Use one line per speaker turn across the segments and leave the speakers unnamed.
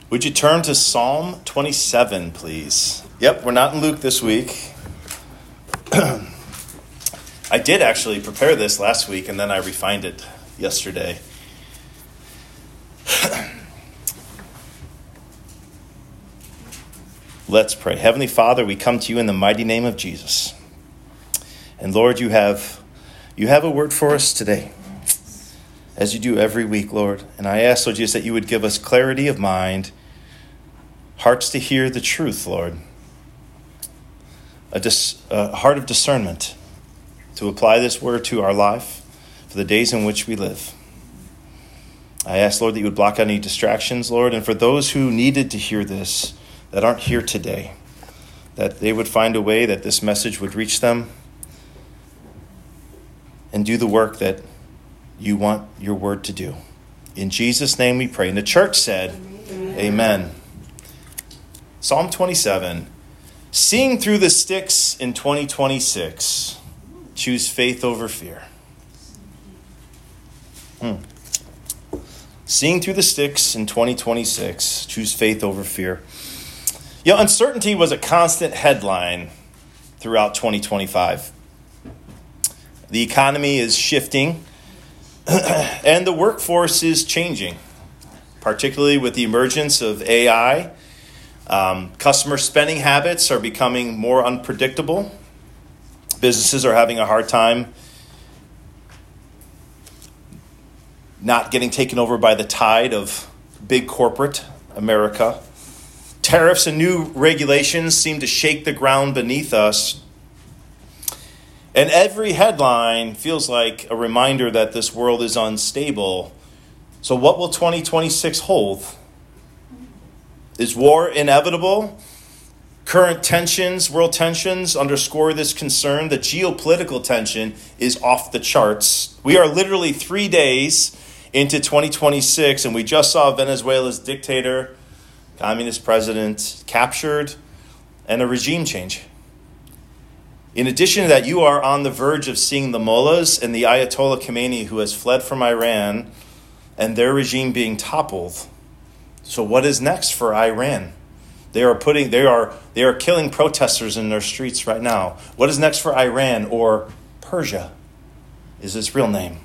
Would you turn to Psalm 27, please? Yep, we're not in Luke this week. I did actually prepare this last week, and then I refined it yesterday. Let's pray. Heavenly Father, we come to you in the mighty name of Jesus. And Lord, you have a word for us today, as you do every week, Lord. And I ask, Lord Jesus, that you would give us clarity of mind, hearts to hear the truth, Lord. A heart of discernment to apply this word to our life for the days in which we live. I ask, Lord, that you would block out any distractions, Lord. And for those who needed to hear this, that aren't here today, that they would find a way that this message would reach them and do the work that you want your word to do. In Jesus' name we pray. And the church said, Amen. Psalm 27. Seeing through the sticks in 2026. Choose faith over fear. Seeing through the sticks in 2026. Choose faith over fear. Uncertainty was a constant headline throughout 2025. The economy is shifting, and the workforce is changing, particularly with the emergence of AI. Customer spending habits are becoming more unpredictable. Businesses are having a hard time not getting taken over by the tide of big corporate America. Tariffs and new regulations seem to shake the ground beneath us. And every headline feels like a reminder that this world is unstable. So what will 2026 hold? Is war inevitable? Current tensions, world tensions, underscore this concern. The geopolitical tension is off the charts. We are literally 3 days into 2026, and we just saw Venezuela's dictator, communist president, captured, and a regime change. In addition to that, you are on the verge of seeing the mullahs and the Ayatollah Khamenei, who has fled from Iran, and their regime being toppled. So what is next for Iran? They are killing protesters in their streets right now. What is next for Iran, or Persia is its real name?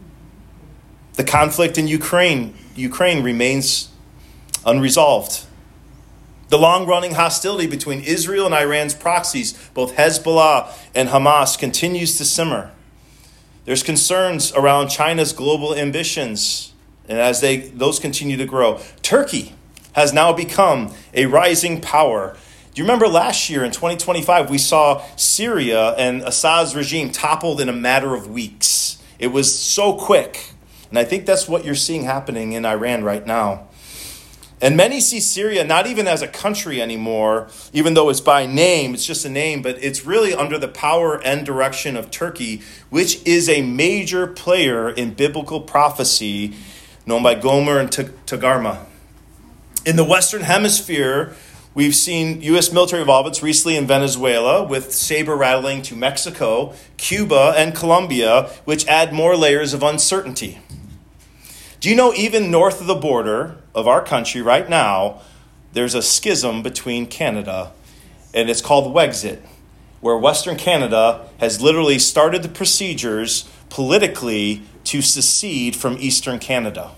The conflict in Ukraine remains unresolved. The long-running hostility between Israel and Iran's proxies, both Hezbollah and Hamas, continues to simmer. There's concerns around China's global ambitions, and as those continue to grow. Turkey has now become a rising power. Do you remember last year in 2025, we saw Syria and Assad's regime toppled in a matter of weeks. It was so quick. And I think that's what you're seeing happening in Iran right now. And many see Syria not even as a country anymore, even though it's by name, it's just a name, but it's really under the power and direction of Turkey, which is a major player in biblical prophecy known by Gomer and Togarmah. In the Western Hemisphere, we've seen U.S. military involvements recently in Venezuela, with saber rattling to Mexico, Cuba, and Colombia, which add more layers of uncertainty. Do you know even north of the border of our country right now, there's a schism between Canada, and it's called Wexit, where Western Canada has literally started the procedures politically to secede from Eastern Canada.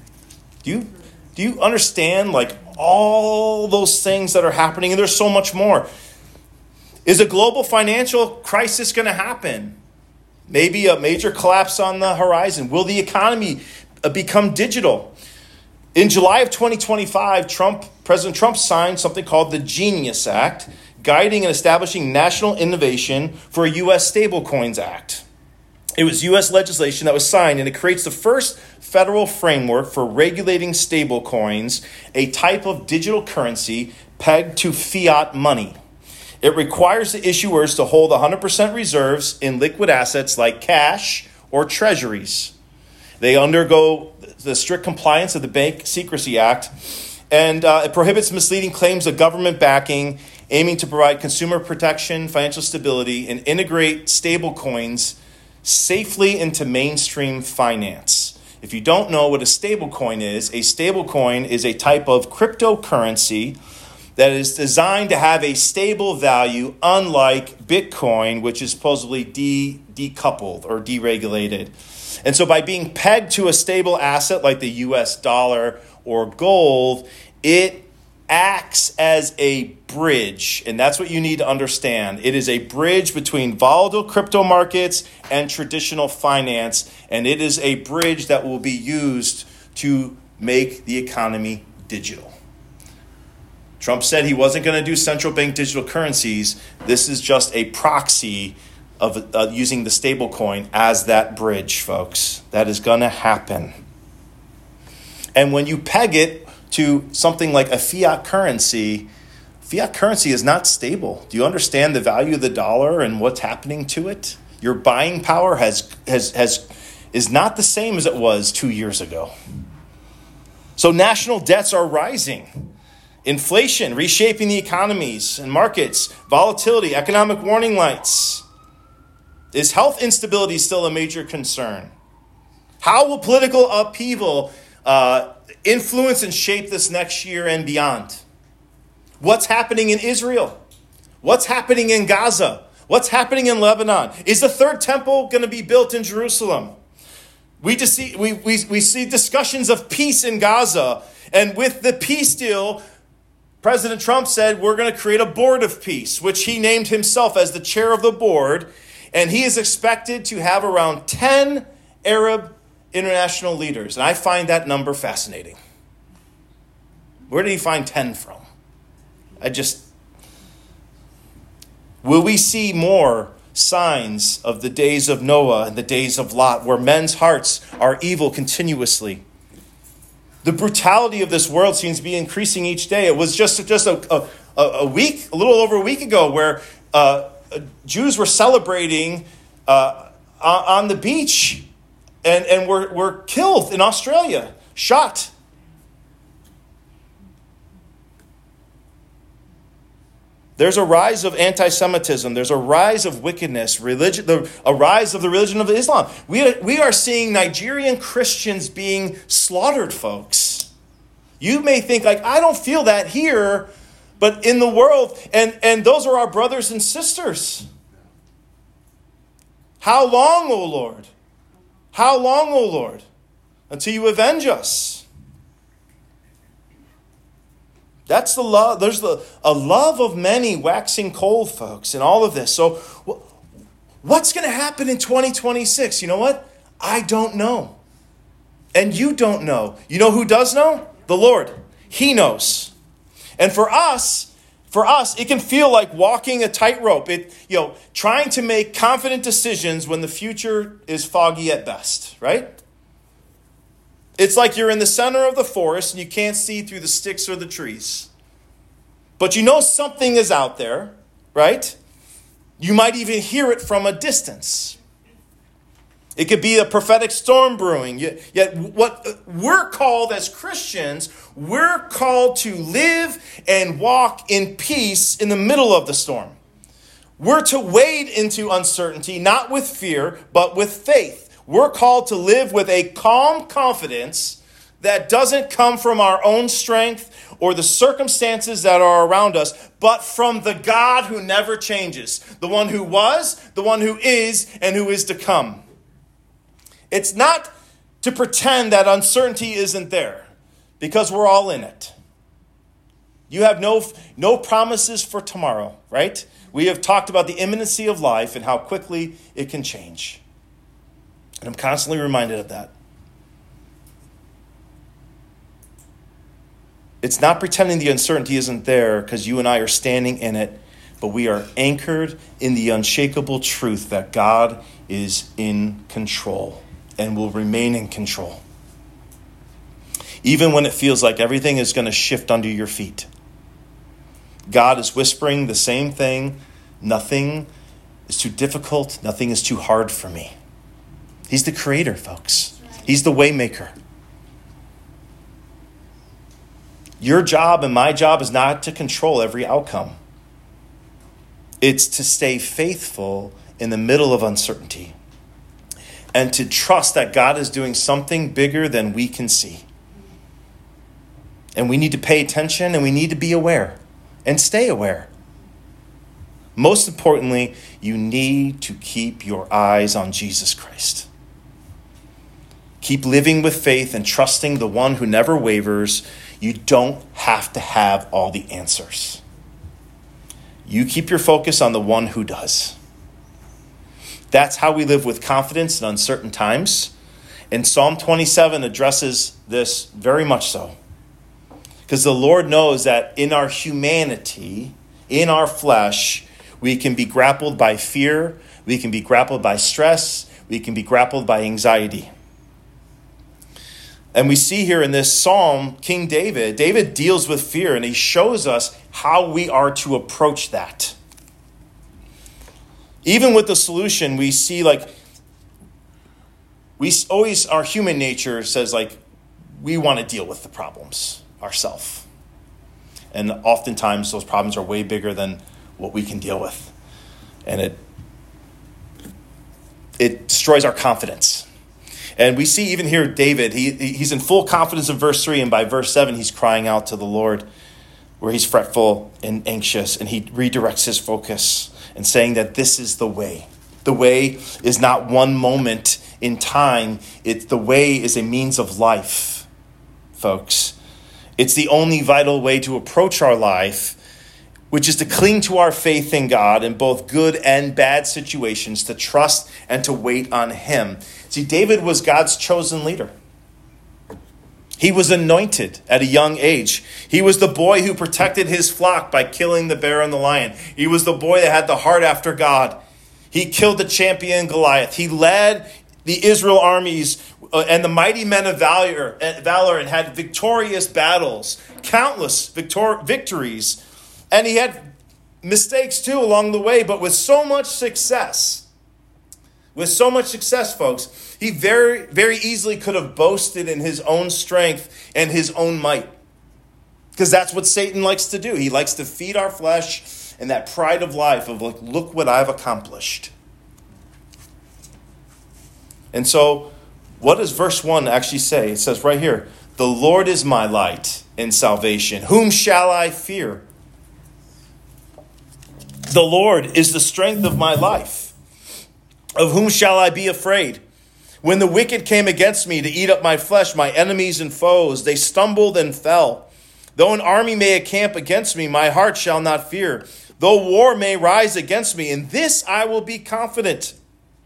Do you understand all those things that are happening? And there's so much more. Is a global financial crisis going to happen? Maybe a major collapse on the horizon. Will the economy become digital? In July of 2025, President Trump signed something called the Genius Act, guiding and establishing national innovation for a U.S. Stablecoins Act. It was U.S. legislation that was signed, and it creates the first federal framework for regulating stablecoins, a type of digital currency pegged to fiat money. It requires the issuers to hold 100% reserves in liquid assets like cash or treasuries. They undergo the strict compliance of the Bank Secrecy Act, and it prohibits misleading claims of government backing, aiming to provide consumer protection, financial stability, and integrate stablecoins safely into mainstream finance. If you don't know what a stablecoin is a type of cryptocurrency that is designed to have a stable value, unlike Bitcoin, which is supposedly decoupled or deregulated. And so by being pegged to a stable asset like the US dollar or gold, it acts as a bridge. And that's what you need to understand. It is a bridge between volatile crypto markets and traditional finance. And it is a bridge that will be used to make the economy digital. Trump said he wasn't going to do central bank digital currencies. This is just a proxy of using the stable coin as that bridge, folks. That is going to happen. And when you peg it to something like a fiat currency is not stable. Do you understand the value of the dollar and what's happening to it? Your buying power is not the same as it was 2 years ago. So national debts are rising. Inflation, reshaping the economies and markets, volatility, economic warning lights. Is health instability still a major concern? How will political upheaval influence and shape this next year and beyond? What's happening in Israel? What's happening in Gaza? What's happening in Lebanon? Is the third temple going to be built in Jerusalem? We see discussions of peace in Gaza, and with the peace deal, President Trump said we're going to create a board of peace, which he named himself as the chair of the board. And he is expected to have around 10 Arab international leaders. And I find that number fascinating. Where did he find 10 from? Will we see more signs of the days of Noah and the days of Lot, where men's hearts are evil continuously? The brutality of this world seems to be increasing each day. It was just a little over a week ago, where Jews were celebrating on the beach and were killed in Australia, shot. There's a rise of anti-Semitism. There's a rise of wickedness, a rise of the religion of Islam. We are seeing Nigerian Christians being slaughtered, folks. You may think, I don't feel that here, but in the world, and those are our brothers and sisters. How long, O Lord? How long, O Lord? Until you avenge us. That's the love. There's a love of many waxing cold, folks, in all of this. So what's going to happen in 2026? You know what? I don't know. And you don't know. You know who does know? The Lord. He knows. And for us, it can feel like walking a tightrope. Trying to make confident decisions when the future is foggy at best, right? It's like you're in the center of the forest and you can't see through the sticks or the trees. But you know something is out there, right? You might even hear it from a distance. It could be a prophetic storm brewing. Yet what we're called as Christians, we're called to live and walk in peace in the middle of the storm. We're to wade into uncertainty, not with fear, but with faith. We're called to live with a calm confidence that doesn't come from our own strength or the circumstances that are around us, but from the God who never changes, the one who was, the one who is, and who is to come. It's not to pretend that uncertainty isn't there, because we're all in it. You have no promises for tomorrow, right? We have talked about the imminency of life and how quickly it can change. And I'm constantly reminded of that. It's not pretending the uncertainty isn't there because you and I are standing in it, but we are anchored in the unshakable truth that God is in control and will remain in control. Even when it feels like everything is going to shift under your feet. God is whispering the same thing. Nothing is too difficult. Nothing is too hard for me. He's the creator, folks. He's the way maker. Your job and my job is not to control every outcome. It's to stay faithful in the middle of uncertainty. and to trust that God is doing something bigger than we can see. And we need to pay attention, and we need to be aware and stay aware. Most importantly, you need to keep your eyes on Jesus Christ. Keep living with faith and trusting the one who never wavers. You don't have to have all the answers. You keep your focus on the one who does. That's how we live with confidence in uncertain times. And Psalm 27 addresses this very much so. Because the Lord knows that in our humanity, in our flesh, we can be grappled by fear, we can be grappled by stress, we can be grappled by anxiety. And we see here in this psalm, King David deals with fear, and he shows us how we are to approach that. Even with the solution, we see our human nature says we want to deal with the problems ourselves. And oftentimes those problems are way bigger than what we can deal with. And it destroys our confidence. And we see even here David, he's in full confidence in verse 3, and by verse 7 he's crying out to the Lord where he's fretful and anxious, and he redirects his focus and saying that this is the way. The way is not one moment in time. The way is a means of life, folks. It's the only vital way to approach our life, which is to cling to our faith in God in both good and bad situations, to trust and to wait on him. See, David was God's chosen leader. He was anointed at a young age. He was the boy who protected his flock by killing the bear and the lion. He was the boy that had the heart after God. He killed the champion Goliath. He led the Israel armies and the mighty men of valor and had victorious battles, countless victories. And he had mistakes too along the way, but with so much success. With so much success, folks, he very, very easily could have boasted in his own strength and his own might. Because that's what Satan likes to do. He likes to feed our flesh and that pride of life of look what I've accomplished. And so, what does verse 1 actually say? It says right here, the Lord is my light and salvation. Whom shall I fear? The Lord is the strength of my life. Of whom shall I be afraid? When the wicked came against me to eat up my flesh, my enemies and foes, they stumbled and fell. Though an army may encamp against me, my heart shall not fear. Though war may rise against me, in this I will be confident.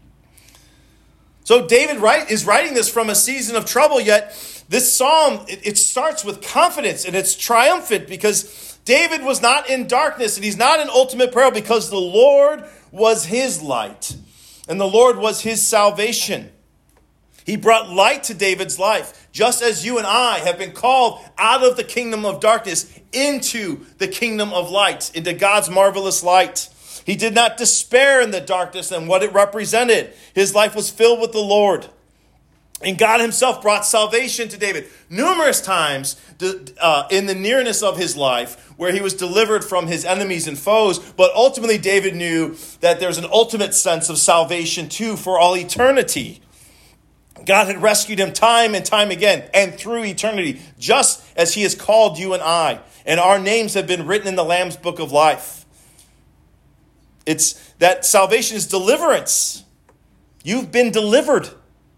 So David is writing this from a season of trouble, yet this psalm, it starts with confidence, and it's triumphant because David was not in darkness, and he's not in ultimate peril because the Lord was his light. And the Lord was his salvation. He brought light to David's life, just as you and I have been called out of the kingdom of darkness into the kingdom of light, into God's marvelous light. He did not despair in the darkness and what it represented. His life was filled with the Lord. And God himself brought salvation to David numerous times in the nearness of his life, where he was delivered from his enemies and foes. But ultimately, David knew that there's an ultimate sense of salvation too for all eternity. God had rescued him time and time again and through eternity, just as he has called you and I. And our names have been written in the Lamb's book of life. It's that salvation is deliverance. You've been delivered.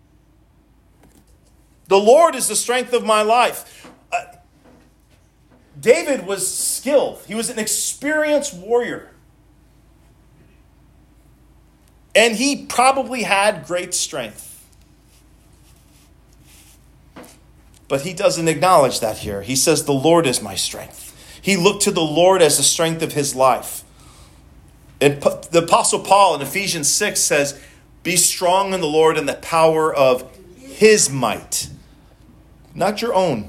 The Lord is the strength of my life. David was skilled. He was an experienced warrior. And he probably had great strength. But he doesn't acknowledge that here. He says, the Lord is my strength. He looked to the Lord as the strength of his life. And the Apostle Paul in Ephesians 6 says, be strong in the Lord and the power of his might. Not your own.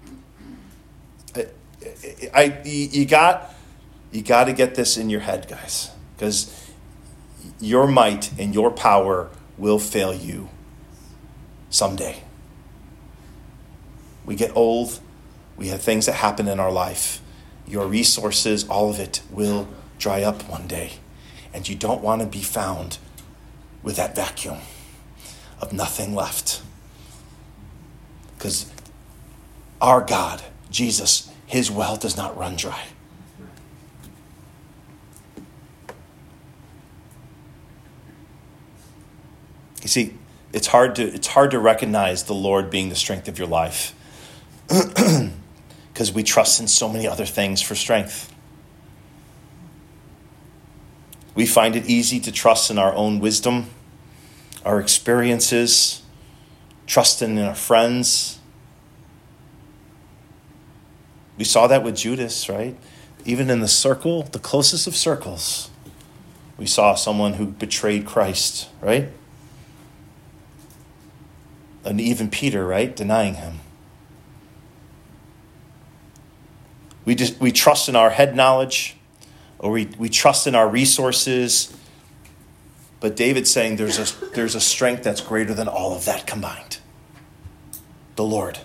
You got to get this in your head, guys, because your might and your power will fail you someday. We get old. We have things that happen in our life. Your resources, all of it will dry up one day, and you don't want to be found with that vacuum. of nothing left. Because our God, Jesus, his well does not run dry. You see, it's hard to recognize the Lord being the strength of your life because we trust in so many other things for strength. We find it easy to trust in our own wisdom, our experiences, trusting in our friends. We saw that with Judas, right? Even in the circle, the closest of circles, we saw someone who betrayed Christ, right? And even Peter, right? Denying him. We trust in our head knowledge, or we trust in our resources. But David's saying there's a strength that's greater than all of that combined. The Lord.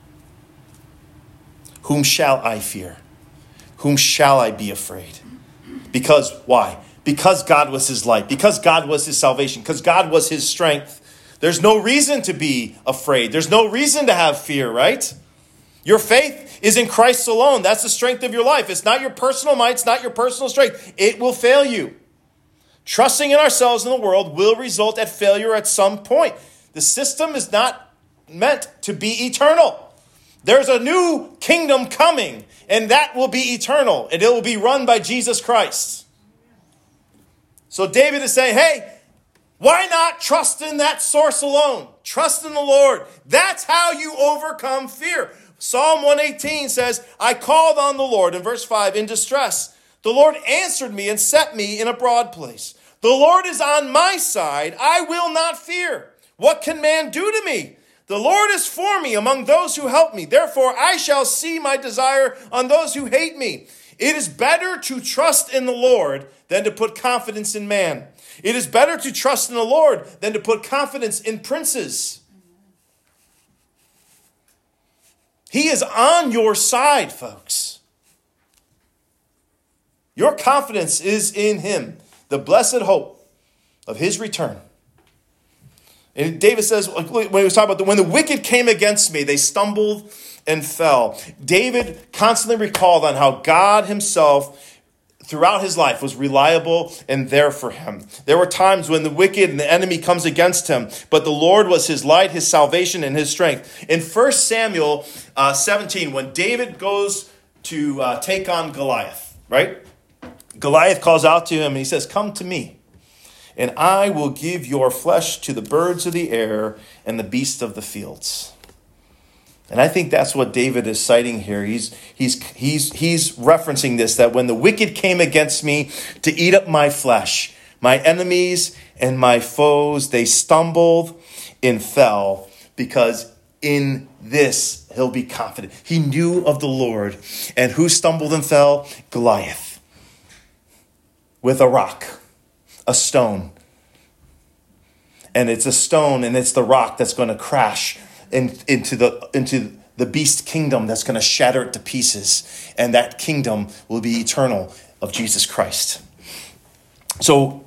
Whom shall I fear? Whom shall I be afraid? Because, why? Because God was his light. Because God was his salvation. Because God was his strength. There's no reason to be afraid. There's no reason to have fear, right? Your faith is in Christ alone. That's the strength of your life. It's not your personal might. It's not your personal strength. It will fail you. Trusting in ourselves in the world will result at failure at some point. The system is not meant to be eternal. There's a new kingdom coming, and that will be eternal, and it will be run by Jesus Christ. So David is saying, hey, why not trust in that source alone? Trust in the Lord. That's how you overcome fear. Psalm 118 says, I called on the Lord, in verse 5, in distress. The Lord answered me and set me in a broad place. The Lord is on my side. I will not fear. What can man do to me? The Lord is for me among those who help me. Therefore, I shall see my desire on those who hate me. It is better to trust in the Lord than to put confidence in man. It is better to trust in the Lord than to put confidence in princes. He is on your side, folks. Your confidence is in him, the blessed hope of his return. And David says, when he was talking about when the wicked came against me, they stumbled and fell. David constantly recalled on how God himself, throughout his life, was reliable and there for him. There were times when the wicked and the enemy comes against him, but the Lord was his light, his salvation, and his strength. In 1 Samuel 17, when David goes to take on Goliath, right? Goliath calls out to him and he says, come to me, and I will give your flesh to the birds of the air and the beasts of the fields. And I think that's what David is citing here. He's referencing this, that when the wicked came against me to eat up my flesh, my enemies and my foes, they stumbled and fell, because in this he'll be confident. He knew of the Lord. And who stumbled and fell? Goliath. With a rock, a stone. And it's a stone and it's the rock that's going to crash into the beast kingdom that's going to shatter it to pieces. And that kingdom will be eternal, of Jesus Christ. So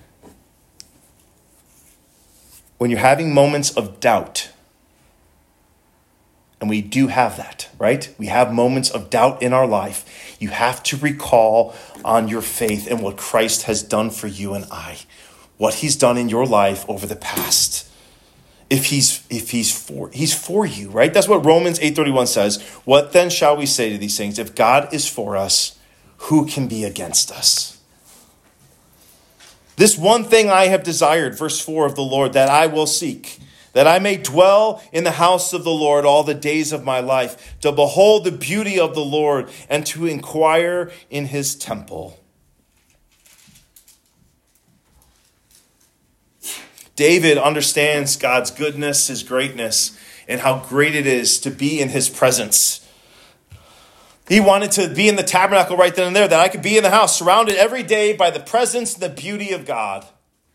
when you're having moments of doubt, and we do have that, right? We have moments of doubt in our life. You have to recall on your faith and what Christ has done for you and I. What he's done in your life over the past. He's for you, right? That's what Romans 8:31 says. What then shall we say to these things? If God is for us, who can be against us? This one thing I have desired, verse 4 of the Lord, that I will seek, that I may dwell in the house of the Lord all the days of my life, to behold the beauty of the Lord and to inquire in his temple. David understands God's goodness, his greatness, and how great it is to be in his presence. He wanted to be in the tabernacle right then and there, that I could be in the house, surrounded every day by the presence and the beauty of God.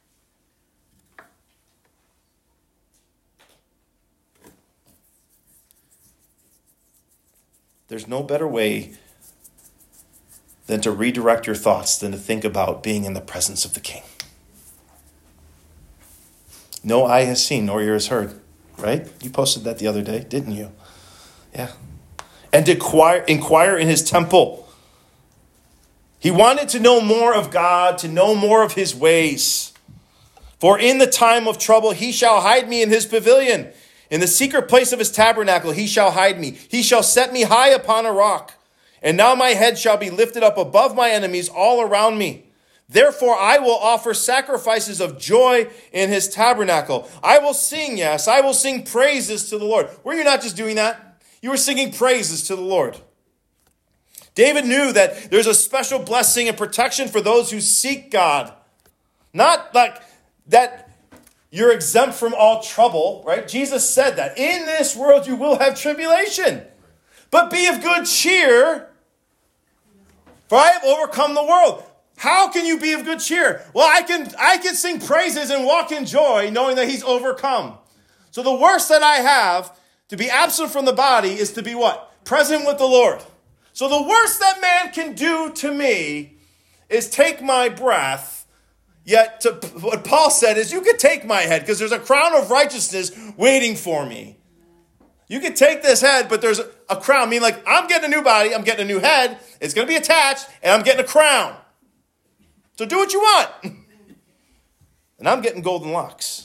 There's no better way than to redirect your thoughts than to think about being in the presence of the King. No eye has seen, nor ear has heard. Right? You posted that the other day, didn't you? Yeah. And to inquire in his temple. He wanted to know more of God, to know more of his ways. For in the time of trouble, he shall hide me in his pavilion. In the secret place of his tabernacle, he shall hide me. He shall set me high upon a rock. And now my head shall be lifted up above my enemies all around me. Therefore, I will offer sacrifices of joy in his tabernacle. I will sing, yes, I will sing praises to the Lord. Were you not just doing that? You were singing praises to the Lord. David knew that there's a special blessing and protection for those who seek God. Not like that you're exempt from all trouble, right? Jesus said that. In this world you will have tribulation. But be of good cheer, for I have overcome the world. How can you be of good cheer? Well, I can sing praises and walk in joy knowing that he's overcome. So the worst that I have to be absent from the body is to be what? Present with the Lord. So the worst that man can do to me is take my breath. Yet what Paul said is you could take my head because there's a crown of righteousness waiting for me. You can take this head, but there's a crown. I mean, like, I'm getting a new body. I'm getting a new head. It's going to be attached, and I'm getting a crown. So do what you want. And I'm getting golden locks.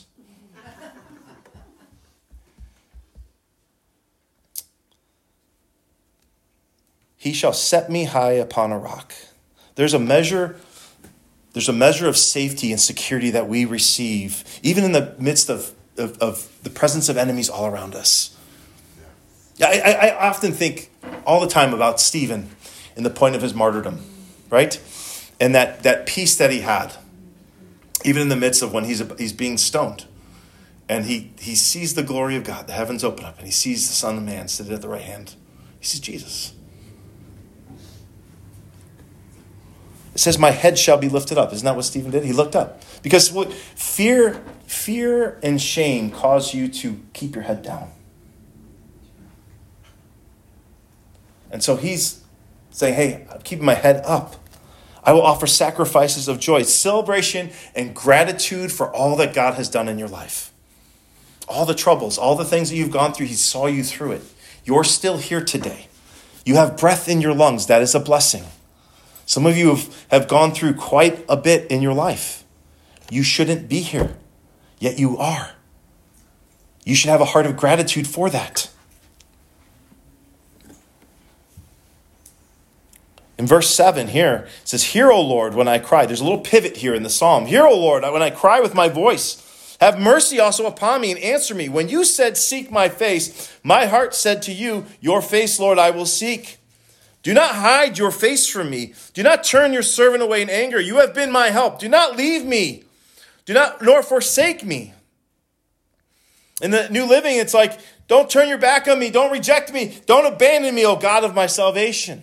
He shall set me high upon a rock. There's a measure of safety and security that we receive, even in the midst of the presence of enemies all around us. I often think all the time about Stephen in the point of his martyrdom, right? And that peace that he had, even in the midst of when he's being stoned. And he sees the glory of God, the heavens open up, and he sees the Son of Man sitting at the right hand. He sees Jesus. It says, my head shall be lifted up. Isn't that what Stephen did? He looked up. Because what fear and shame cause you to keep your head down. And so he's saying, hey, I'm keeping my head up. I will offer sacrifices of joy, celebration, and gratitude for all that God has done in your life. All the troubles, all the things that you've gone through, he saw you through it. You're still here today. You have breath in your lungs. That is a blessing. Some of you have gone through quite a bit in your life. You shouldn't be here, yet you are. You should have a heart of gratitude for that. In verse 7 here, it says, hear, O Lord, when I cry. There's a little pivot here in the psalm. Hear, O Lord, when I cry with my voice. Have mercy also upon me and answer me. When you said, seek my face, my heart said to you, your face, Lord, I will seek. Do not hide your face from me. Do not turn your servant away in anger. You have been my help. Do not leave me. Nor forsake me. In the New Living, it's like, don't turn your back on me. Don't reject me. Don't abandon me, O God of my salvation.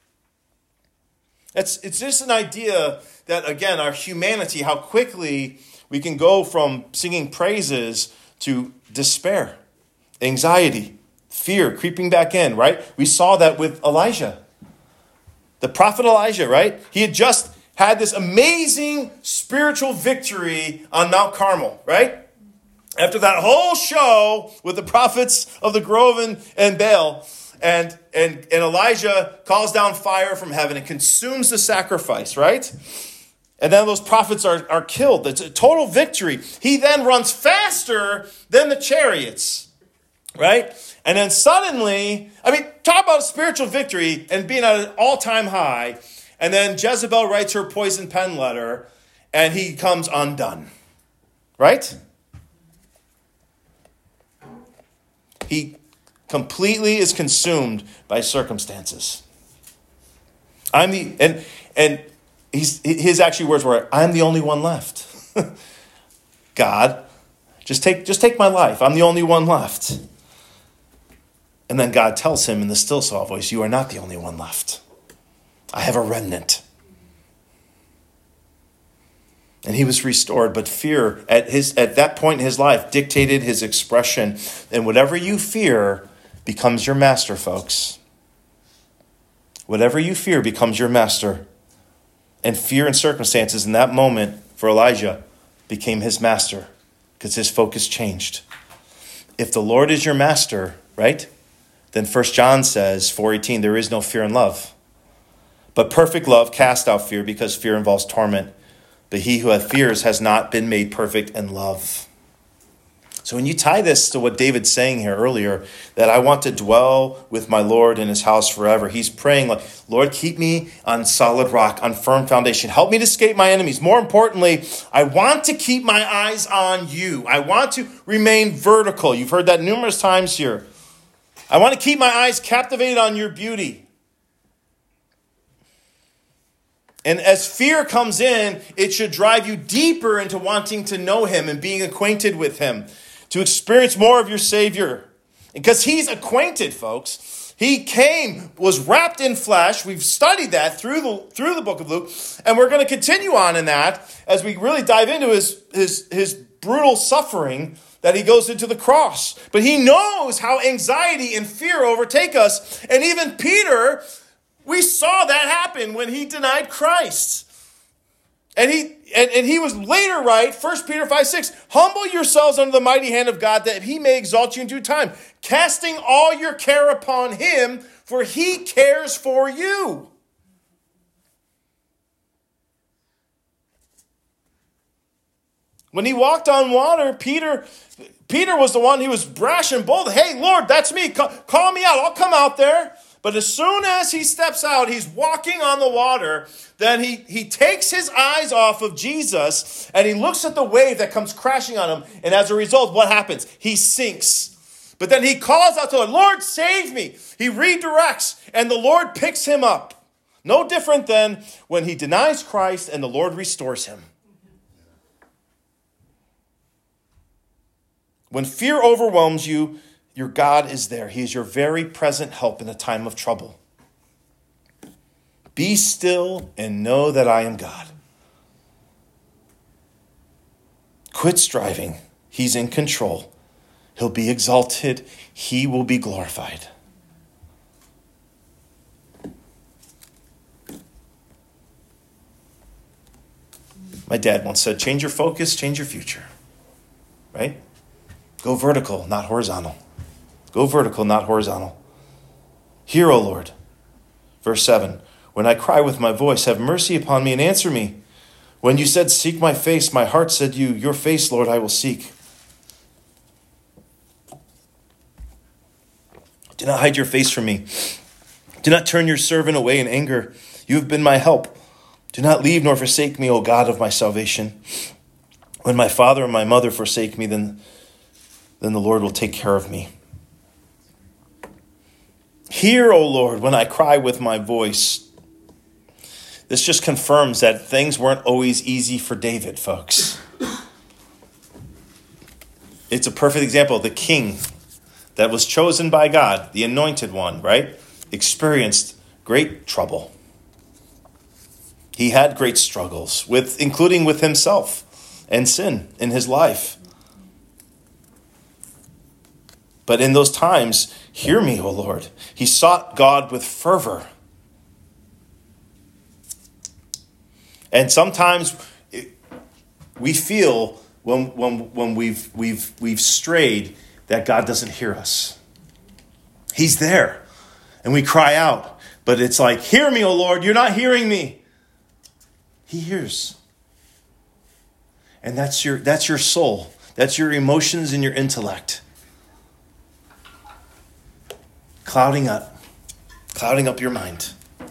It's just an idea that, again, our humanity, how quickly we can go from singing praises to despair, anxiety, fear creeping back in, right? We saw that with Elijah. The prophet Elijah, right? He had just had this amazing spiritual victory on Mount Carmel, right? After that whole show with the prophets of the Grove and Baal, and Elijah calls down fire from heaven and consumes the sacrifice, right? And then those prophets are killed. It's a total victory. He then runs faster than the chariots, right? And then suddenly, talk about spiritual victory and being at an all-time high. And then Jezebel writes her poison pen letter, and he comes undone, right? He completely is consumed by circumstances. And his actual words were, I'm the only one left. God, just take my life. I'm the only one left. And then God tells him in the still small voice, you are not the only one left. I have a remnant. And he was restored, but fear at that point in his life dictated his expression. And whatever you fear becomes your master, folks. Whatever you fear becomes your master. And fear and circumstances in that moment for Elijah became his master. because his focus changed. If the Lord is your master, right? Then 1 John says, 4:18, there is no fear in love. But perfect love casts out fear, because fear involves torment. But he who fears has not been made perfect in love. So when you tie this to what David's saying here earlier, that I want to dwell with my Lord in his house forever, he's praying like, Lord, keep me on solid rock, on firm foundation. Help me to escape my enemies. More importantly, I want to keep my eyes on you. I want to remain vertical. You've heard that numerous times here. I want to keep my eyes captivated on your beauty. And as fear comes in, it should drive you deeper into wanting to know him and being acquainted with him, to experience more of your Savior. Because he's acquainted, folks. He came, was wrapped in flesh. We've studied that through the book of Luke. And we're going to continue on in that as we really dive into his brutal suffering that he goes into the cross. But he knows how anxiety and fear overtake us. And even Peter, we saw that happen when he denied Christ. And he was later right, 1 Peter 5:6, humble yourselves under the mighty hand of God, that he may exalt you in due time, casting all your care upon him, for he cares for you. When he walked on water, Peter was the one who was brash and bold. Hey, Lord, that's me. Call me out. I'll come out there. But as soon as he steps out, he's walking on the water, then he takes his eyes off of Jesus and he looks at the wave that comes crashing on him. And as a result, what happens? He sinks. But then he calls out to the Lord, save me. He redirects and the Lord picks him up. No different than when he denies Christ and the Lord restores him. When fear overwhelms you, your God is there. He is your very present help in a time of trouble. Be still and know that I am God. Quit striving. He's in control. He'll be exalted. He will be glorified. My dad once said, change your focus, change your future. Right? Go vertical, not horizontal. Go vertical, not horizontal. Hear, O Lord. Verse 7, when I cry with my voice, have mercy upon me and answer me. When you said, seek my face, my heart said to you, your face, Lord, I will seek. Do not hide your face from me. Do not turn your servant away in anger. You have been my help. Do not leave nor forsake me, O God of my salvation. When my father and my mother forsake me, then the Lord will take care of me. Hear, O Lord, when I cry with my voice. This just confirms that things weren't always easy for David, folks. It's a perfect example. The king that was chosen by God, the anointed one, right, experienced great trouble. He had great struggles, including with himself and sin in his life. But in those times, hear me, O Lord. He sought God with fervor. And sometimes we feel when we've strayed that God doesn't hear us. He's there. And we cry out. But it's like, hear me, O Lord. You're not hearing me. He hears. And that's your soul. That's your emotions and your intellect. Clouding up your mind.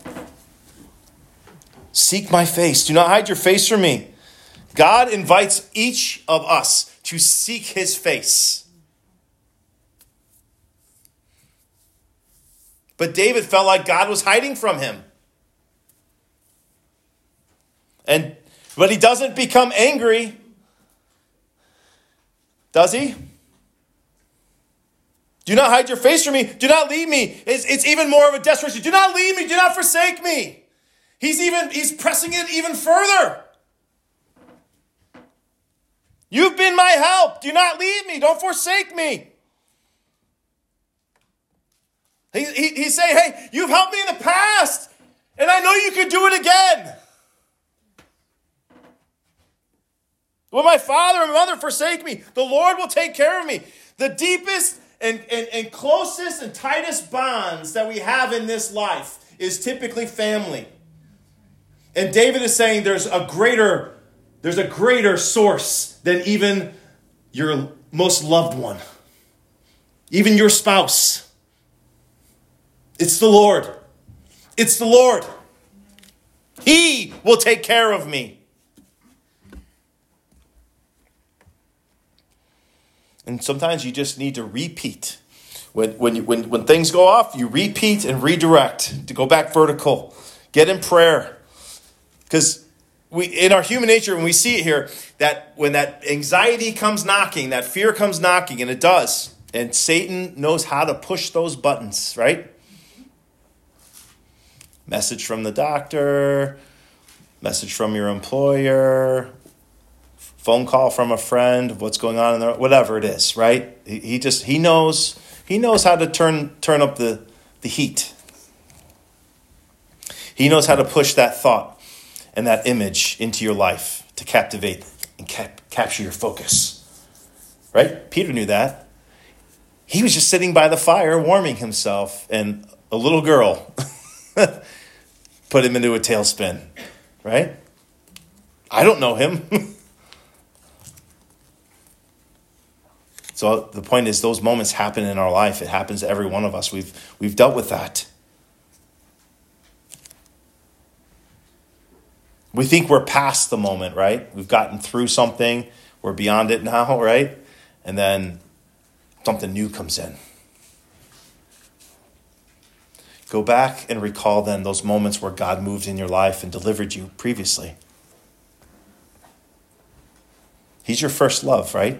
Seek my face. Do not hide your face from me. God invites each of us to seek his face. But David felt like God was hiding from him. But he doesn't become angry. Does he? Do not hide your face from me. Do not leave me. It's even more of a desperation. Do not leave me. Do not forsake me. He's pressing it even further. You've been my help. Do not leave me. Don't forsake me. He's saying, hey, you've helped me in the past, and I know you can do it again. When my father and mother forsake me, the Lord will take care of me. The deepest and closest and tightest bonds that we have in this life is typically family. And David is saying there's a greater source than even your most loved one, even your spouse. It's the Lord. It's the Lord. He will take care of me. And sometimes you just need to repeat. When things go off, you repeat and redirect to go back vertical. Get in prayer. Because in our human nature, when we see it here, that when that anxiety comes knocking, that fear comes knocking, and it does, and Satan knows how to push those buttons, right? Message from the doctor, message from your employer, phone call from a friend of what's going on in there, whatever it is, right? He knows how to turn up the heat. He knows how to push that thought and that image into your life to captivate and capture your focus. Right? Peter knew that. He was just sitting by the fire warming himself, and a little girl put him into a tailspin. Right? I don't know him. So the point is, those moments happen in our life. It happens to every one of us. We've dealt with that. We think we're past the moment, right? We've gotten through something. We're beyond it now, right? And then something new comes in. Go back and recall then those moments where God moved in your life and delivered you previously. He's your first love, right?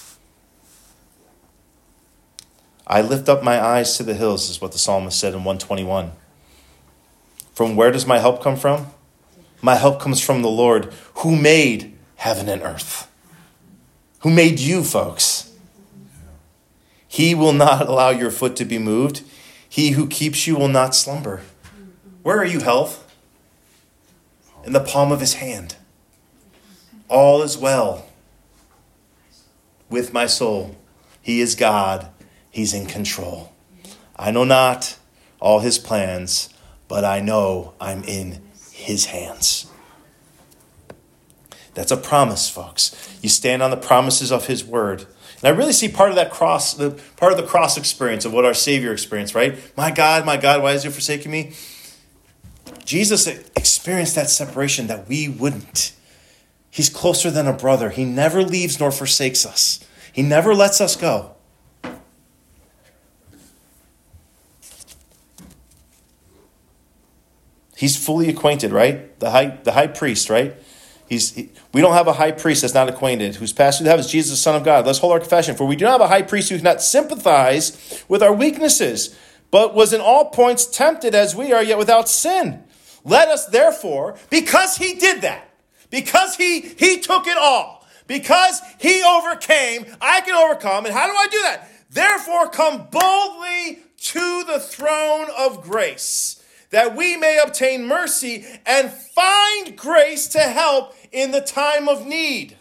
I lift up my eyes to the hills, is what the psalmist said in 121. From where does my help come from? My help comes from the Lord, who made heaven and earth. Who made you, folks. He will not allow your foot to be moved. He who keeps you will not slumber. Where are you, health? In the palm of his hand. All is well with my soul. He is God. He's in control. I know not all his plans, but I know I'm in his hands. That's a promise, folks. You stand on the promises of his word. And I really see part of that cross, part of the cross experience of what our Savior experienced, right? My God, why has you forsaken me? Jesus experienced that separation that we wouldn't. He's closer than a brother. He never leaves nor forsakes us. He never lets us go. He's fully acquainted, right? The high priest, right? We don't have a high priest that's not acquainted, who's passed through the heavens, Jesus, the Son of God. Let's hold our confession. For we do not have a high priest who cannot sympathize with our weaknesses, but was in all points tempted as we are, yet without sin. Let us therefore, because he did that, because he took it all, because he overcame, I can overcome. And how do I do that? Therefore, come boldly to the throne of grace, that we may obtain mercy and find grace to help in the time of need.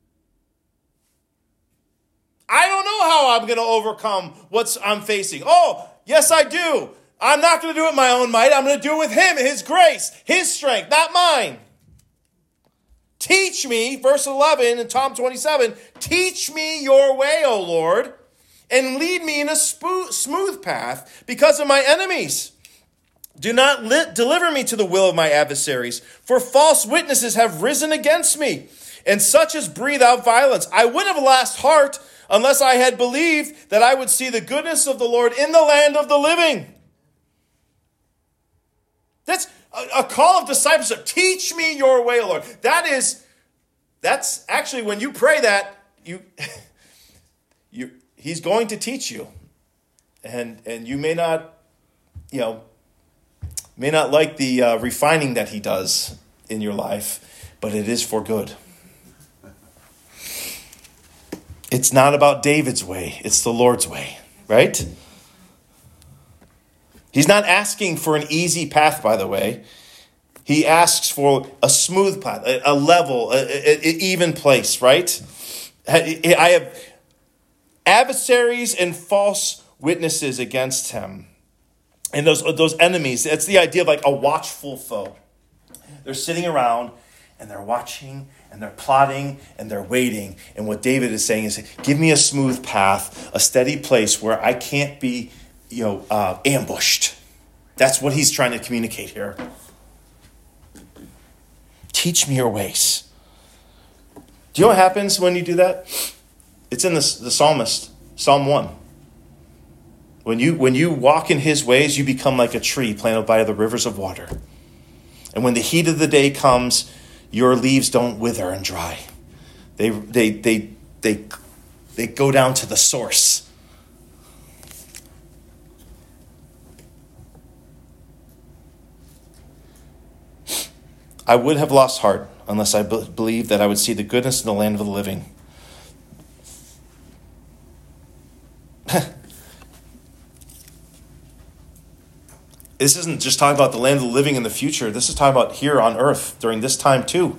I don't know how I'm going to overcome what I'm facing. Oh, yes, I do. I'm not going to do it in my own might. I'm going to do it with him, his grace, his strength, not mine. Teach me, verse 11 in Psalm 27, teach me your way, O Lord, and lead me in a smooth path because of my enemies. Do not deliver me to the will of my adversaries, for false witnesses have risen against me, and such as breathe out violence. I would have lost heart unless I had believed that I would see the goodness of the Lord in the land of the living. That's a call of discipleship. Teach me your way, Lord. That's actually when you pray that, he's going to teach you. And you may not, may not like the refining that he does in your life, but it is for good. It's not about David's way. It's the Lord's way, right? He's not asking for an easy path, by the way. He asks for a smooth path, a level, an even place, right? I have adversaries and false witnesses against him. And those enemies, it's the idea of like a watchful foe. They're sitting around and they're watching and they're plotting and they're waiting. And what David is saying is, give me a smooth path, a steady place where I can't be, ambushed. That's what he's trying to communicate here. Teach me your ways. Do you know what happens when you do that? It's in the psalmist, Psalm 1. When you walk in his ways, you become like a tree planted by the rivers of water. And when the heat of the day comes, your leaves don't wither and dry. They go down to the source. I would have lost heart unless I believed that I would see the goodness in the land of the living. This isn't just talking about the land of the living in the future. This is talking about here on earth during this time too.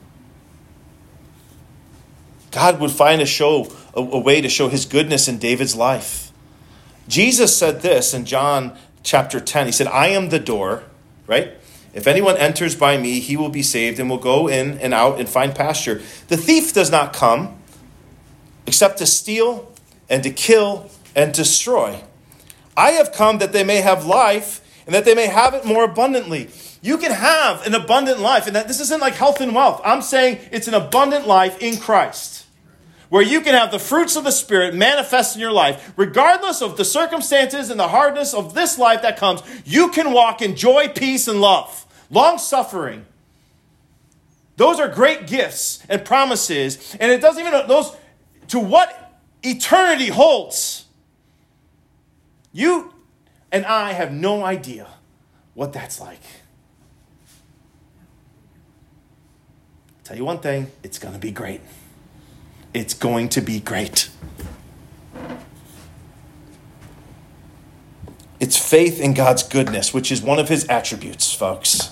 God would find a way to show his goodness in David's life. Jesus said this in John chapter 10. He said, I am the door, right? If anyone enters by me, he will be saved and will go in and out and find pasture. The thief does not come except to steal and to kill and destroy. I have come that they may have life and that they may have it more abundantly. You can have an abundant life. And that this isn't like health and wealth. I'm saying it's an abundant life in Christ, where you can have the fruits of the Spirit manifest in your life. Regardless of the circumstances and the hardness of this life that comes, you can walk in joy, peace, and love. Long-suffering. Those are great gifts and promises. And it doesn't even know those to what eternity holds. You and I have no idea what that's like. Tell you one thing, it's going to be great. It's going to be great. It's faith in God's goodness, which is one of his attributes, folks.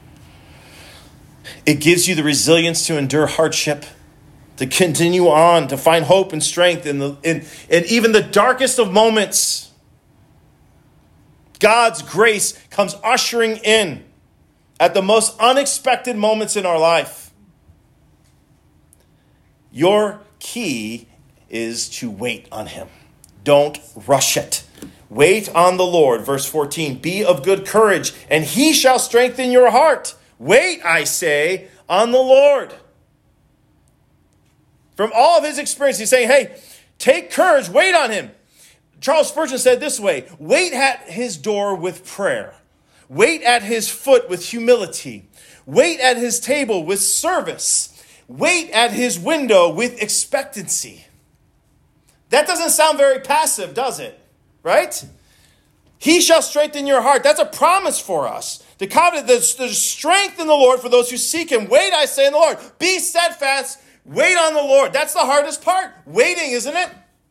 It gives you the resilience to endure hardship, to continue on, to find hope and strength in even the darkest of moments. God's grace comes ushering in at the most unexpected moments in our life. Your key is to wait on him. Don't rush it. Wait on the Lord. Verse 14, be of good courage, and he shall strengthen your heart. Wait, I say, on the Lord. From all of his experience, he's saying, hey, take courage, wait on him. Charles Spurgeon said this way, wait at his door with prayer. Wait at his foot with humility. Wait at his table with service. Wait at his window with expectancy. That doesn't sound very passive, does it? Right? He shall strengthen your heart. That's a promise for us. The covenant, there's strength in the Lord for those who seek him. Wait, I say, in the Lord. Be steadfast. Wait on the Lord. That's the hardest part. Waiting, isn't it?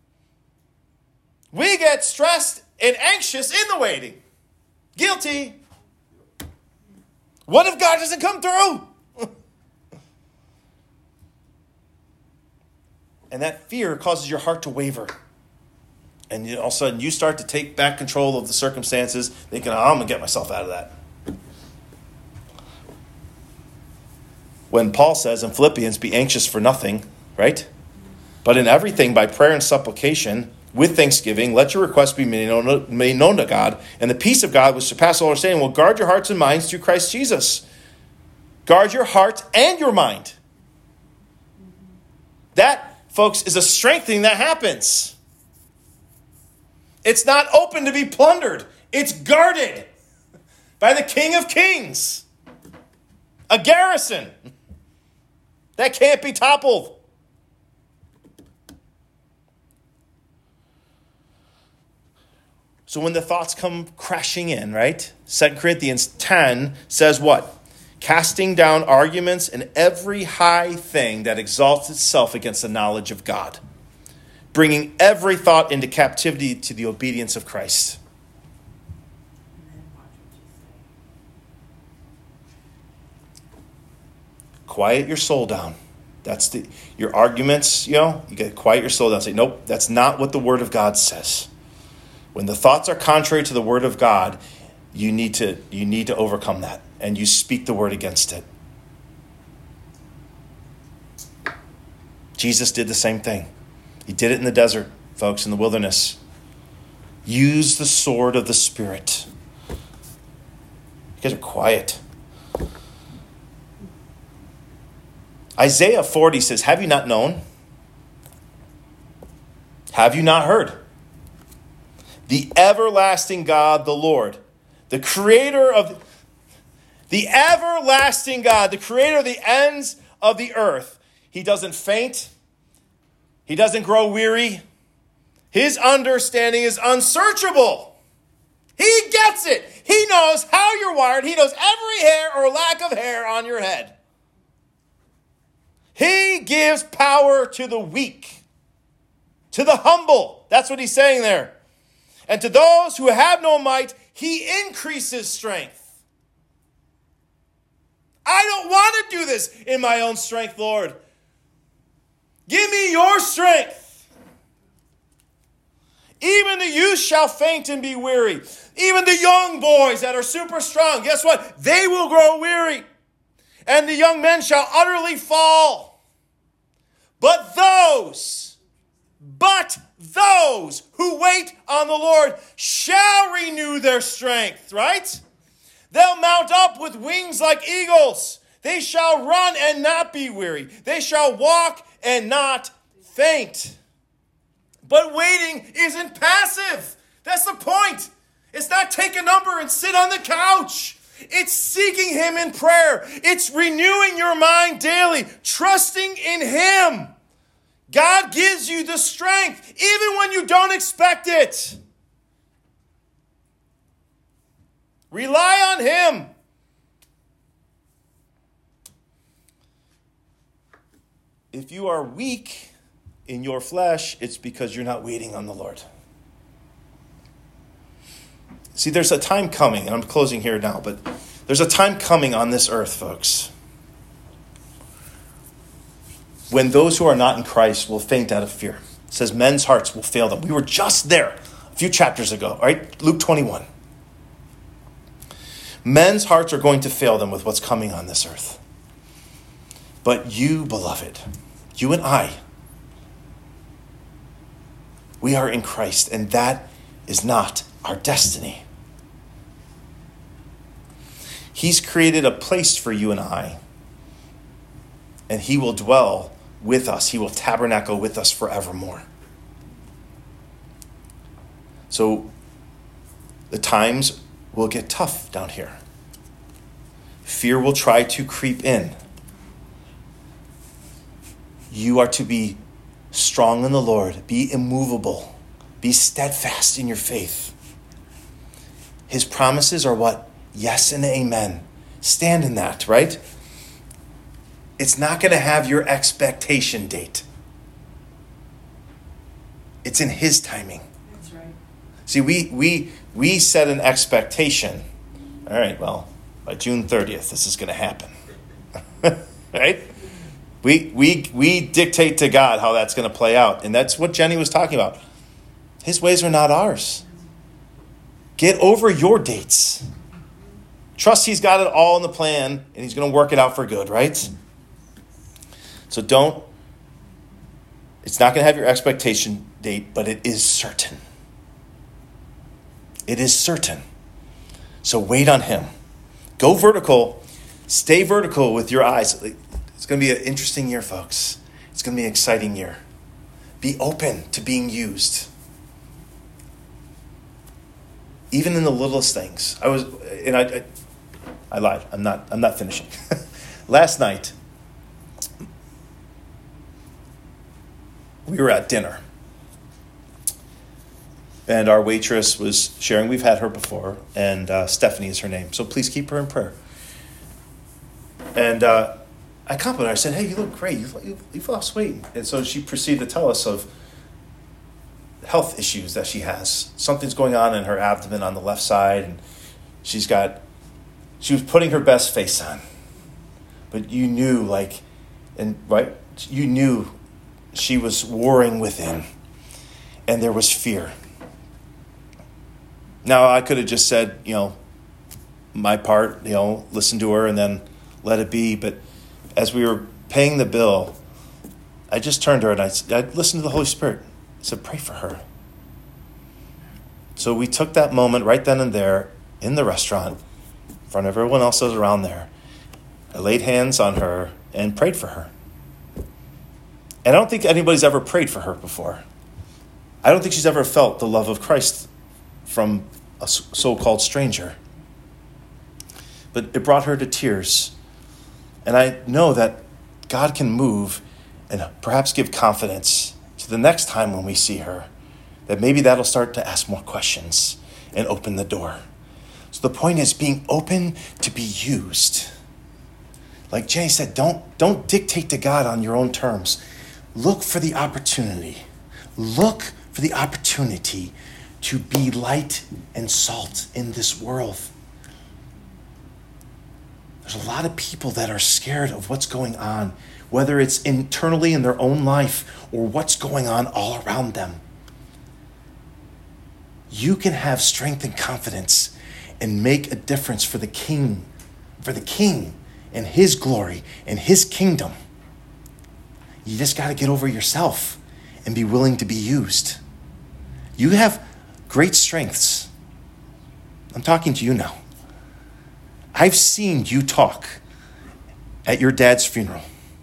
We get stressed and anxious in the waiting. Guilty. What if God doesn't come through? And that fear causes your heart to waver. And all of a sudden you start to take back control of the circumstances, thinking, I'm going to get myself out of that. When Paul says in Philippians, be anxious for nothing, right? But in everything, by prayer and supplication, with thanksgiving, let your requests be made known to God, and the peace of God, which surpasses all understanding, will guard your hearts and minds through Christ Jesus. Guard your heart and your mind. That, folks, is a strengthening that happens. It's not open to be plundered. It's guarded by the King of Kings. A garrison that can't be toppled. So when the thoughts come crashing in, right? 2 Corinthians 10 says what? Casting down arguments and every high thing that exalts itself against the knowledge of God. Bringing every thought into captivity to the obedience of Christ. quiet your soul down. That's your arguments, you got to quiet your soul down. Say, nope, that's not what the Word of God says. When the thoughts are contrary to the Word of God, you need to overcome that, and you speak the word against it. Jesus did the same thing. He did it in the desert, folks, in the wilderness. Use the sword of the Spirit. You guys are quiet. Isaiah 40 says, have you not known? Have you not heard? The everlasting God, the Lord, the creator of the everlasting God, the creator of the ends of the earth. He doesn't faint. He doesn't grow weary. His understanding is unsearchable. He gets it. He knows how you're wired. He knows every hair or lack of hair on your head. He gives power to the weak, to the humble. That's what he's saying there. And to those who have no might, he increases strength. I don't want to do this in my own strength, Lord. Give me your strength. Even the youth shall faint and be weary. Even the young boys that are super strong, guess what? They will grow weary. And the young men shall utterly fall. But those who wait on the Lord shall renew their strength, right? They'll mount up with wings like eagles. They shall run and not be weary. They shall walk and not faint. But waiting isn't passive. That's the point. It's not take a number and sit on the couch. It's seeking him in prayer. It's renewing your mind daily, trusting in him. God gives you the strength, even when you don't expect it. Rely on him. If you are weak in your flesh, it's because you're not waiting on the Lord. See, there's a time coming, and I'm closing here now, but there's a time coming on this earth, folks, when those who are not in Christ will faint out of fear. It says men's hearts will fail them. We were just there a few chapters ago, all right? Luke 21. Men's hearts are going to fail them with what's coming on this earth. But you, beloved, you and I, we are in Christ, and that is not our destiny. He's created a place for you and I, and he will dwell with us. He will tabernacle with us forevermore. So the times will get tough down here. Fear will try to creep in. You are to be strong in the Lord. Be immovable. Be steadfast in your faith. His promises are what? Yes and amen. Stand in that, right? It's not going to have your expectation date. It's in his timing.
That's right.
See, we set an expectation. All right, well, by June 30th, this is going to happen. Right? We dictate to God how that's going to play out. And that's what Jenny was talking about. His ways are not ours. Get over your dates. Trust he's got it all in the plan, and he's going to work it out for good, right? So it's not going to have your expectation date, but it is certain. It is certain. So wait on him. Go vertical. Stay vertical with your eyes. It's going to be an interesting year, folks. It's going to be an exciting year. Be open to being used. Even in the littlest things. I lied. I'm not finishing. Last night, we were at dinner. And our waitress was sharing. We've had her before. And Stephanie is her name. So please keep her in prayer. And I complimented her. I said, hey, you look great. You've lost weight. And so she proceeded to tell us of health issues that she has. Something's going on in her abdomen on the left side. And she was putting her best face on. but you knew, you knew she was warring within, and there was fear. Now, I could have just said, my part, listen to her and then let it be. But as we were paying the bill, I just turned to her and I listened to the Holy Spirit. I said, pray for her. So we took that moment right then and there in the restaurant in front of everyone else that was around there. I laid hands on her and prayed for her. And I don't think anybody's ever prayed for her before. I don't think she's ever felt the love of Christ from a so-called stranger. But it brought her to tears. And I know that God can move and perhaps give confidence to the next time when we see her, that maybe that'll start to ask more questions and open the door. So the point is being open to be used. Like Jenny said, don't dictate to God on your own terms. Look for the opportunity. Look for the opportunity to be light and salt in this world. There's a lot of people that are scared of what's going on, whether it's internally in their own life or what's going on all around them. You can have strength and confidence and make a difference for the King and his glory and his kingdom. You just got to get over yourself and be willing to be used. You have great strengths. I'm talking to you now. I've seen you talk at your dad's funeral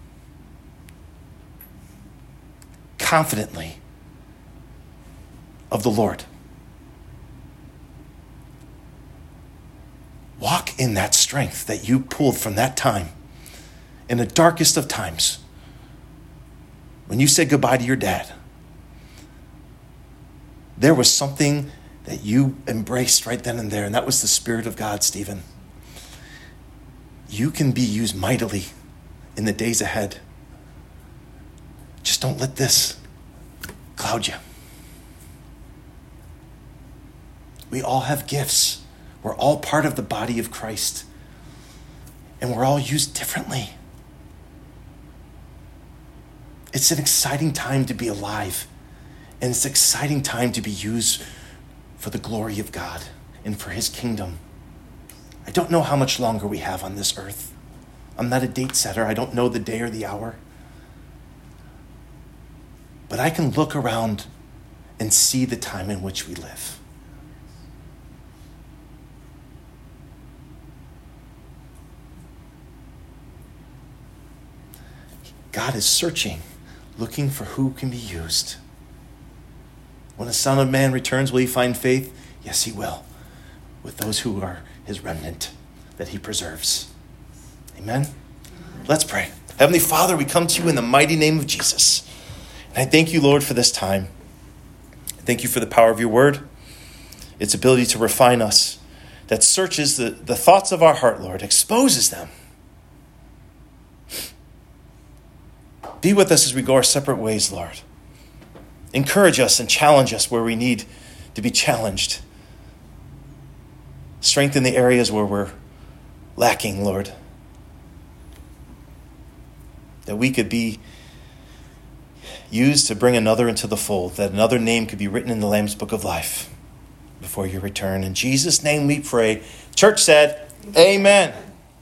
confidently of the Lord. Walk in that strength that you pulled from that time, in the darkest of times, when you said goodbye to your dad. There was something that you embraced right then and there, and that was the Spirit of God, Stephen. You can be used mightily in the days ahead. Just don't let this cloud you. We all have gifts. We're all part of the body of Christ. And we're all used differently. It's an exciting time to be alive. And it's an exciting time to be used for the glory of God and for his kingdom. I don't know how much longer we have on this earth. I'm not a date setter. I don't know the day or the hour. But I can look around and see the time in which we live. God is searching, looking for who can be used. When the Son of Man returns, will he find faith? Yes, he will. With those who are his remnant that he preserves. Amen? Let's pray. Heavenly Father, we come to you in the mighty name of Jesus. And I thank you, Lord, for this time. I thank you for the power of your word, its ability to refine us, that searches the thoughts of our heart, Lord, exposes them. Be with us as we go our separate ways, Lord. Encourage us and challenge us where we need to be challenged. Strengthen the areas where we're lacking, Lord. That we could be used to bring another into the fold, that another name could be written in the Lamb's Book of Life before your return. In Jesus' name we pray. Church said, amen.